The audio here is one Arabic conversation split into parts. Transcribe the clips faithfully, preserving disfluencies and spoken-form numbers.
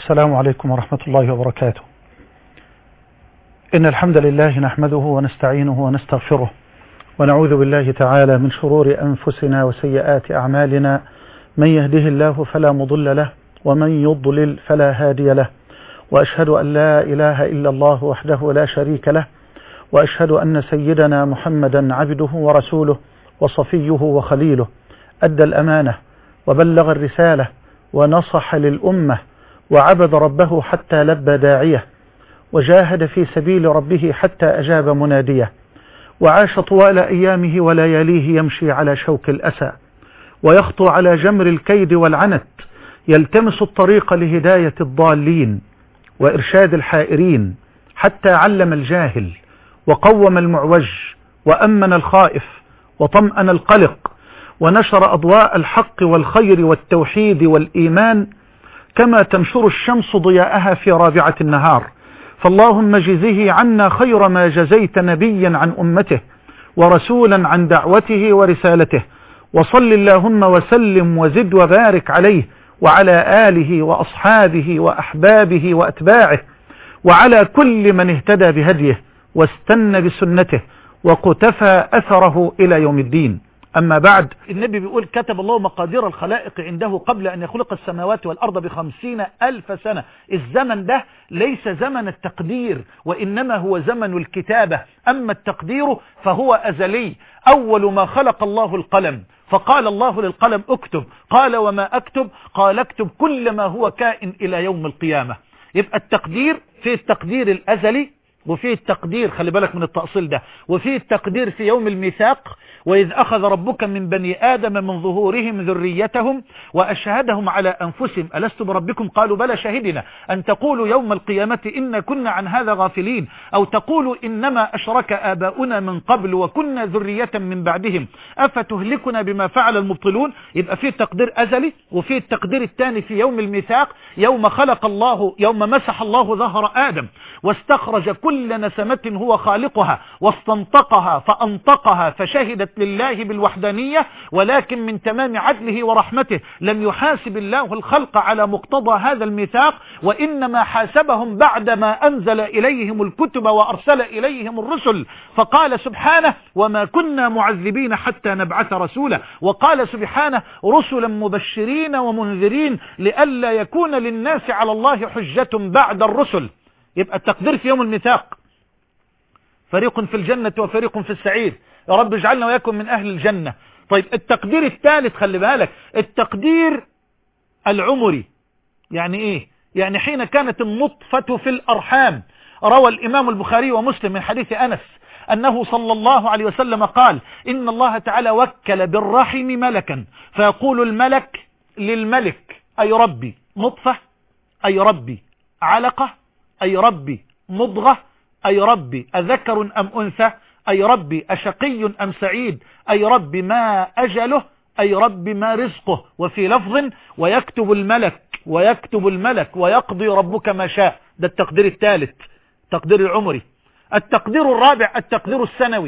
السلام عليكم ورحمة الله وبركاته. إن الحمد لله نحمده ونستعينه ونستغفره ونعوذ بالله تعالى من شرور أنفسنا وسيئات أعمالنا، من يهده الله فلا مضل له ومن يضلل فلا هادي له، وأشهد أن لا إله إلا الله وحده لا شريك له، وأشهد أن سيدنا محمدا عبده ورسوله وصفيه وخليله، أدى الأمانة وبلغ الرسالة ونصح للأمة وعبد ربه حتى لبى داعيه، وجاهد في سبيل ربه حتى أجاب مناديه، وعاش طوال أيامه ولياليه يمشي على شوك الأسى ويخطو على جمر الكيد والعنت، يلتمس الطريق لهداية الضالين وإرشاد الحائرين، حتى علم الجاهل وقوم المعوج وأمن الخائف وطمأن القلق، ونشر أضواء الحق والخير والتوحيد والإيمان كما تنشر الشمس ضياءها في رابعة النهار. فاللهم جزه عنا خير ما جزيت نبيا عن أمته ورسولا عن دعوته ورسالته، وصل اللهم وسلم وزد وبارك عليه وعلى آله وأصحابه وأحبابه وأتباعه وعلى كل من اهتدى بهديه واستنى بسنته وقتفى أثره إلى يوم الدين. أما بعد، النبي بيقول: كتب الله مقادير الخلائق عنده قبل أن يخلق السماوات والأرض بخمسين ألف سنة. الزمن ده ليس زمن التقدير، وإنما هو زمن الكتابة. أما التقدير فهو أزلي. أول ما خلق الله القلم، فقال الله للقلم: اكتب. قال: وما أكتب؟ قال: اكتب كل ما هو كائن إلى يوم القيامة. يبقى التقدير في التقدير الأزلي، وفيه التقدير، خلي بالك من التأصيل ده، وفيه التقدير في يوم الميثاق: وإذ أخذ ربك من بني آدم من ظهورهم ذريتهم وأشهدهم على أنفسهم ألست بربكم قالوا بلى شهدنا أن تقولوا يوم القيامة إنا كنا عن هذا غافلين، أو تقولوا إنما أشرك آباؤنا من قبل وكنا ذرية من بعدهم أفتهلكنا بما فعل المبطلون. يبقى فيه تقدير أزلي، وفيه التقدير الثاني في يوم الميثاق، يوم خلق الله، يوم مسح الله ظهر آدم واستخرج كل نسمة هو خالقها واستنطقها فأنطقها فشهدت لله بالوحدانية، ولكن من تمام عدله ورحمته لم يحاسب الله الخلق على مقتضى هذا الميثاق، وإنما حاسبهم بعدما أنزل إليهم الكتب وأرسل إليهم الرسل. فقال سبحانه: وما كنا معذبين حتى نبعث رسولا. وقال سبحانه: رسلا مبشرين ومنذرين لئلا يكون للناس على الله حجة بعد الرسل. يبقى التقدير في يوم الميثاق: فريق في الجنة وفريق في السعير، يا رب اجعلنا وياكم من أهل الجنة. طيب التقدير الثالث، خلي بالك، التقدير العمري. يعني ايه؟ يعني حين كانت النطفة في الأرحام. روى الإمام البخاري ومسلم من حديث أنس أنه صلى الله عليه وسلم قال: إن الله تعالى وكل بالرحم ملكا، فيقول الملك للملك: أي ربي نطفة، أي ربي علقة، أي ربي مضغة، أي ربي أذكر أم أنثى، أي ربي أشقي أم سعيد، أي ربي ما أجله، أي ربي ما رزقه. وفي لفظ: ويكتب الملك ويكتب الملك ويقضي ربك ما شاء. ده التقدير الثالث، تقدير العمري. التقدير الرابع التقدير السنوي.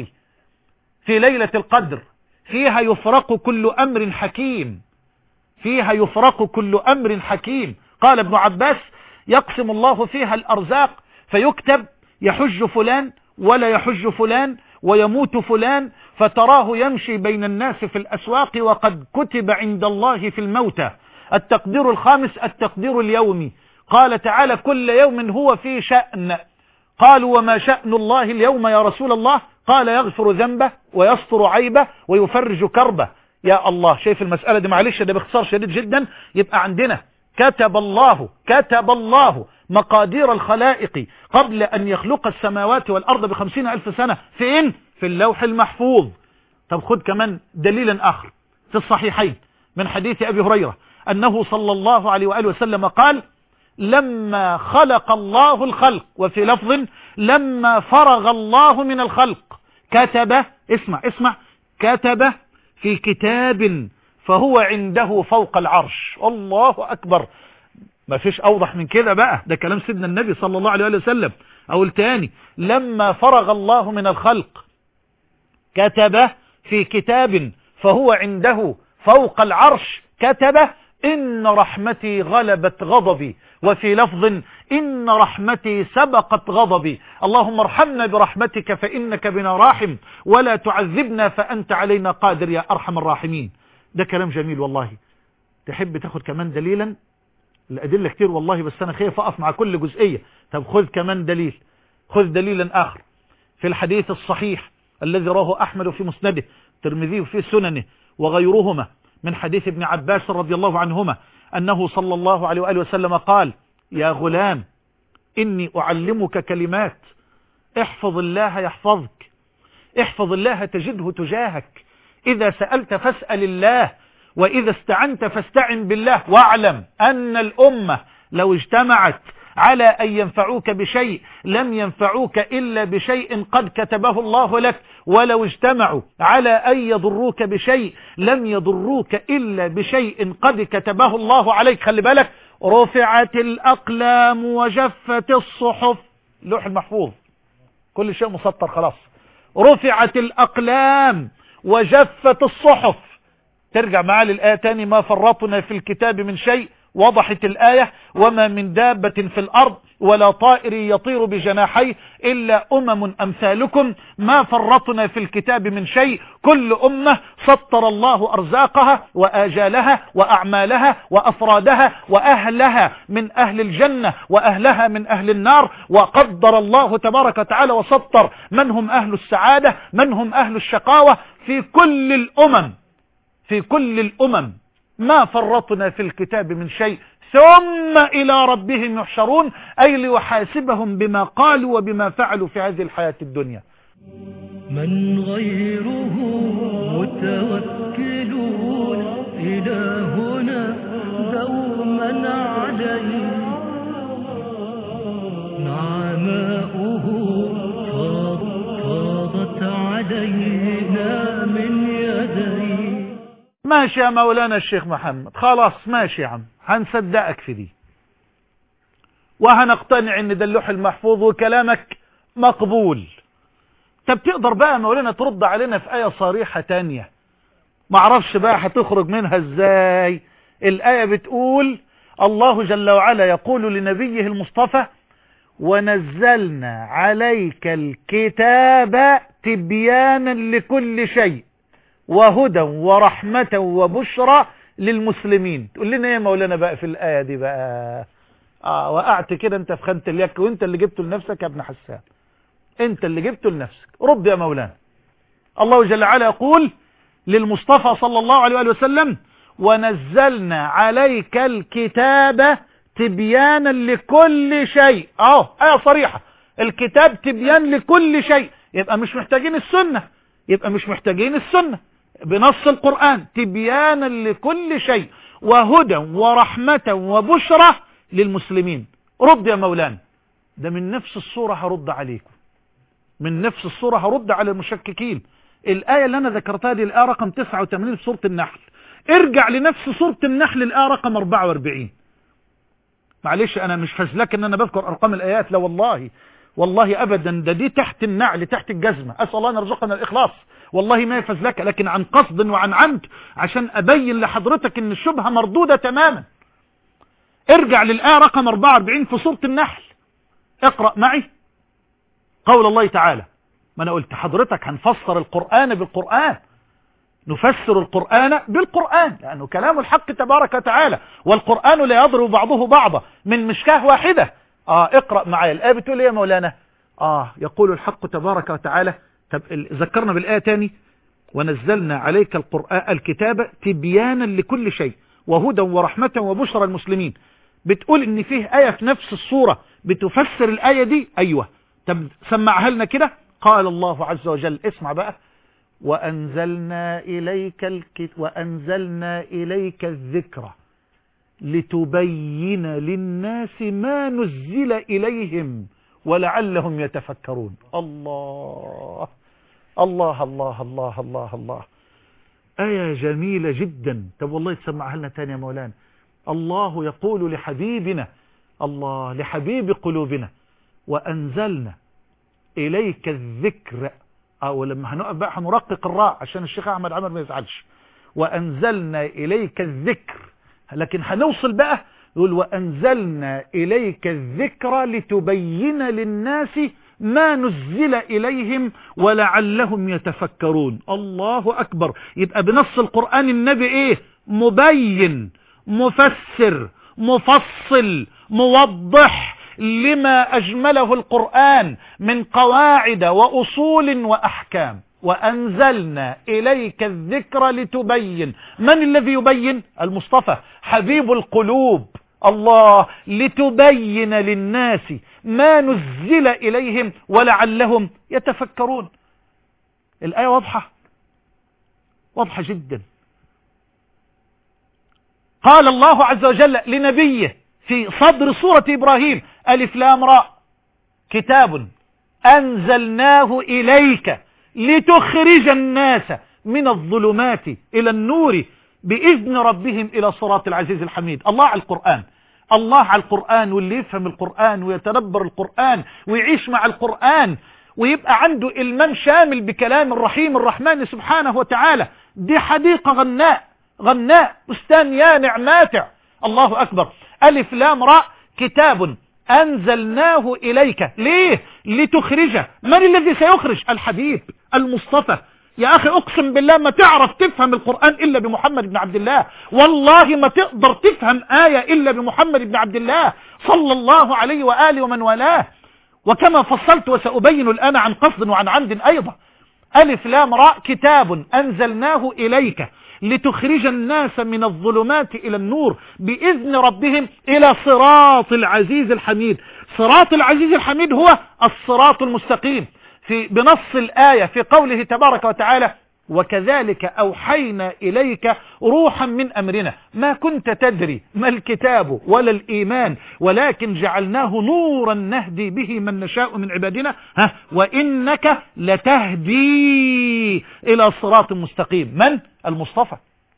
في ليلة القدر فيها يفرق كل أمر حكيم، فيها يفرق كل أمر حكيم. قال ابن عباس: يقسم الله فيها الأرزاق فيكتب يحج فلان ولا يحج فلان ويموت فلان، فتراه يمشي بين الناس في الأسواق وقد كتب عند الله في الموتى. التقدير الخامس التقدير اليومي. قال تعالى: كل يوم هو في شأن. قالوا: وما شأن الله اليوم يا رسول الله؟ قال: يغفر ذنبه ويستر عيبه ويفرج كربه. يا الله، شايف المسألة دي؟ معلش ده باختصار شديد جدا. يبقى عندنا كتب الله كتب الله مقادير الخلائق قبل أن يخلق السماوات والأرض بخمسين ألف سنة. فين؟ في اللوح المحفوظ. طب خد كمان دليلا آخر في الصحيحين من حديث أبي هريرة أنه صلى الله عليه وآله وسلم قال: لما خلق الله الخلق، وفي لفظ: لما فرغ الله من الخلق، كتب، اسمع اسمع، كتب في كتاب فهو عنده فوق العرش. الله أكبر، ما فيش أوضح من كده بقى، ده كلام سيدنا النبي صلى الله عليه وسلم. أقول تاني: لما فرغ الله من الخلق كتب في كتاب فهو عنده فوق العرش، كتب: إن رحمتي غلبت غضبي وفي لفظ إن رحمتي سبقت غضبي. اللهم ارحمنا برحمتك فإنك بنا راحم، ولا تعذبنا فأنت علينا قادر يا أرحم الراحمين. ده كلام جميل والله. تحب تاخد كمان دليلا؟ الأدلة كتير والله، بس أنا خايف أقف مع كل جزئية. طب خذ كمان دليل، خذ دليلا آخر في الحديث الصحيح الذي رواه أحمد في مسنده، الترمذي في سننه وغيرهما، من حديث ابن عباس رضي الله عنهما أنه صلى الله عليه وآله وسلم قال: يا غلام إني أعلمك كلمات، احفظ الله يحفظك، احفظ الله تجده تجاهك، إذا سألت فاسأل الله، وإذا استعنت فاستعن بالله، واعلم أن الأمة لو اجتمعت على أن ينفعوك بشيء لم ينفعوك إلا بشيء قد كتبه الله لك، ولو اجتمعوا على أن يضروك بشيء لم يضروك إلا بشيء قد كتبه الله عليك. خلي بالك، رفعت الأقلام وجفت الصحف، لوح المحفوظ كل شيء مسطر خلاص. رفعت الأقلام وجفت الصحف. ترجع معاه للآية تاني: ما فرطنا في الكتاب من شيء. وضحت الآية: وما من دابة في الأرض ولا طائر يطير بجناحيه إلا أمم أمثالكم ما فرطنا في الكتاب من شيء. كل أمة سطر الله أرزاقها وآجالها وأعمالها وأفرادها وأهلها من أهل الجنة وأهلها من أهل النار، وقدر الله تبارك وتعالى وسطر من هم أهل السعادة من هم أهل الشقاوة في كل الأمم. في كل الأمم ما فرطنا في الكتاب من شيء، ثم إلى ربهم يحشرون، أي ليحاسبهم بما قالوا وبما فعلوا في هذه الحياة الدنيا. من غيره متوكلون إلهنا دوما عليه، نعماؤه فاضت علينا من يديه. ماشي يا مولانا الشيخ محمد، خلاص ماشي يا عم، هنصدقك في دي وهنقتنع ان ده اللوح المحفوظ وكلامك مقبول. طب تقدر بقى يا مولانا ترد علينا في آية صريحة تانية؟ معرفش بقى هتخرج منها ازاي. الآية بتقول: الله جل وعلا يقول لنبيه المصطفى: ونزلنا عليك الكتاب تبيانا لكل شيء وهدى ورحمة وبشرى للمسلمين. تقول لنا ايه يا مولانا بقى في الآية دي بقى؟ اه وقعت كده انت في خانة اليك، وانت اللي جبته لنفسك يا ابن حسان، انت اللي جبته لنفسك. رد يا مولانا. الله جل وعلا يقول للمصطفى صلى الله عليه وآله وسلم: ونزلنا عليك الكتاب تبيانا لكل شيء. اه آية صريحة، الكتاب تبيان لكل شيء. يبقى مش محتاجين السنة، يبقى مش محتاجين السنة بنص القرآن. تبيانا لكل شيء وهدى ورحمة وبشرى للمسلمين. رد يا مولانا. ده من نفس الصورة هرد عليكم، من نفس الصورة هرد على المشككين. الآية اللي أنا ذكرتها دي الآية رقم تسعة وثمانين في سورة النحل. ارجع لنفس سورة النحل الآية رقم أربعة وأربعين. معلش أنا مش فزلك إن أنا بذكر أرقام الآيات، لا والله والله أبدا، ده دي تحت النعل تحت الجزمة. أسأل الله أن يرزقنا الإخلاص، والله ما يفزلك، لكن عن قصد وعن عمد عشان أبين لحضرتك إن الشبهة مردودة تماما. ارجع للآية رقم أربعة وأربعين في سورة النحل، اقرأ معي قول الله تعالى. ما أنا قلت حضرتك هنفسر القرآن بالقرآن، نفسر القرآن بالقرآن، لأنه كلام الحق تبارك وتعالى، والقرآن لا يضرب بعضه بعضا من مشكاه واحدة. آه اقرأ معي الآية بتقول ايه يا مولانا؟ آه يقول الحق تبارك وتعالى. طب ذكرنا بالآية تاني: ونزلنا عليك القرآن الكتاب تبيانا لكل شيء وهدى ورحمة وبشرى المسلمين. بتقول ان فيه آية في نفس الصورة بتفسر الآية دي. ايوه، طب سمعها لنا كده. قال الله عز وجل، اسمع بقى: وأنزلنا إليك الكت... وأنزلنا إليك الذكر لتبين للناس ما نزل إليهم ولعلهم يتفكرون. الله الله الله الله الله الله، آية جميلة جدا. طب والله تسمعها لنا تاني يا مولانا. الله يقول لحبيبنا، الله لحبيب قلوبنا: وأنزلنا إليك الذكر. أو لما هنقف بقى هنرقق الراء عشان الشيخ أحمد عمر ما يزعلش. وأنزلنا إليك الذكر، لكن هنوصل بقى يقول وأنزلنا إليك الذكر لتبين للناس ما نزل إليهم ولعلهم يتفكرون. الله أكبر. يبقى بنص القرآن النبي إيه؟ مبين، مفسر، مفصل، موضح لما أجمله القرآن من قواعد وأصول وأحكام. وأنزلنا إليك الذكر لتبين. من الذي يبين؟ المصطفى حبيب القلوب. الله. لتبين للناس ما نزل إليهم ولعلهم يتفكرون. الآية واضحة، واضحة جدا. قال الله عز وجل لنبيه في صدر سورة إبراهيم ألف لام راء كتاب أنزلناه إليك لتخرج الناس من الظلمات إلى النور بإذن ربهم إلى صراط العزيز الحميد. الله على القرآن، الله على القرآن. واللي يفهم القرآن ويتدبر القرآن ويعيش مع القرآن ويبقى عنده إلمام شامل بكلام الرحيم الرحمن سبحانه وتعالى، دي حديقة غناء، غناء بستان يانع ماتع. الله أكبر. ألف لام راء كتاب أنزلناه إليك. ليه؟ لتخرج. من الذي سيخرج؟ الحبيب المصطفى. يا أخي أقسم بالله ما تعرف تفهم القرآن إلا بمحمد بن عبد الله. والله ما تقدر تفهم آية إلا بمحمد بن عبد الله صلى الله عليه وآله ومن والاه. وكما فصلت وسأبين الآن عن قصد وعن عمد أيضا. ألف لام راء كتاب أنزلناه إليك لتخرج الناس من الظلمات إلى النور بإذن ربهم إلى صراط العزيز الحميد. صراط العزيز الحميد هو الصراط المستقيم. في بنص الآية في قوله تبارك وتعالى وكذلك أوحينا إليك روحا من أمرنا ما كنت تدري ما الكتاب ولا الإيمان ولكن جعلناه نورا نهدي به من نشاء من عبادنا ها وإنك لتهدي إلى صراط مستقيم. من؟ المصطفى،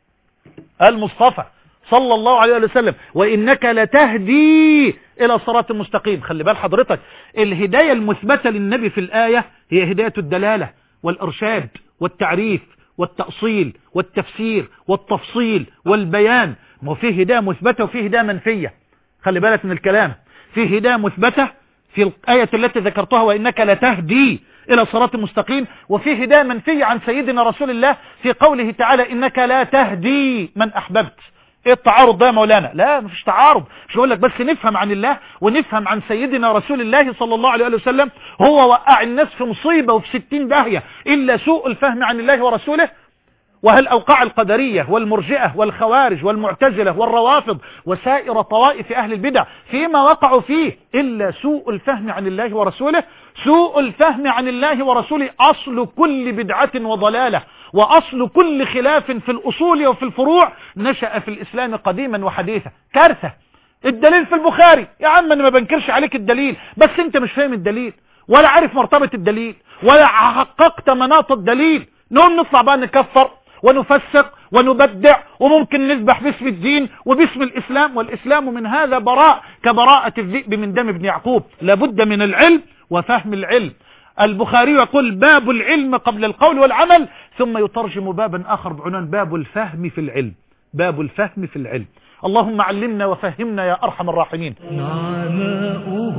المصطفى صلى الله عليه وسلم. وإنك لتهدي إلى صراط مستقيم. خلي بال حضرتك، الهداية المثبتة للنبي في الآية هي هداية الدلالة والإرشاد والتعريف والتأصيل والتفسير والتفصيل والبيان. ما فيه هداية مثبتة وفيه هداية منفية. خلي بالك من الكلام. فيه هداية مثبتة في الآية التي ذكرتها وإنك لتهدي إلى صراط مستقيم، وفيه هداية منفية عن سيدنا رسول الله في قوله تعالى إنك لا تهدي من أحببت. ايه التعارض ده يا مولانا؟ لا مفيش تعارض. مش هقول لك بس نفهم عن الله ونفهم عن سيدنا رسول الله صلى الله عليه وسلم. هو وقع الناس في مصيبة وفي ستين داهية إلا سوء الفهم عن الله ورسوله. وهل أوقع القدرية والمرجئة والخوارج والمعتزلة والروافض وسائر طوائف أهل البدع فيما وقعوا فيه إلا سوء الفهم عن الله ورسوله؟ سوء الفهم عن الله ورسوله أصل كل بدعة وضلالة، وأصل كل خلاف في الأصول وفي الفروع نشأ في الإسلام قديما وحديثا. كارثة. الدليل في البخاري. يا عم أنا ما بنكرش عليك الدليل، بس أنت مش فاهم الدليل ولا عارف مرتبة الدليل ولا حققت مناط الدليل. نقوم نطلع بقى نكفر ونفسق ونبدع وممكن نذبح باسم الدين وباسم الإسلام، والإسلام من هذا براء كبراءة الذئب من دم ابن يعقوب. لابد من العلم وفهم العلم. البخاري يقول باب العلم قبل القول والعمل، ثم يترجم بابا آخر بعنوان باب الفهم في العلم. باب الفهم في العلم. اللهم علمنا وفهمنا يا أرحم الراحمين. نعماؤه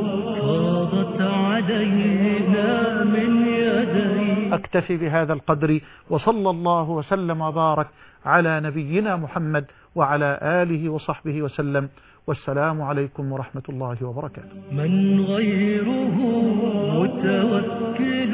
فاضت علينا من يديه. أكتفي بهذا القدر، وصلى الله وسلم وبارك على نبينا محمد وعلى آله وصحبه وسلم، والسلام عليكم ورحمة الله وبركاته. من غيره متوكل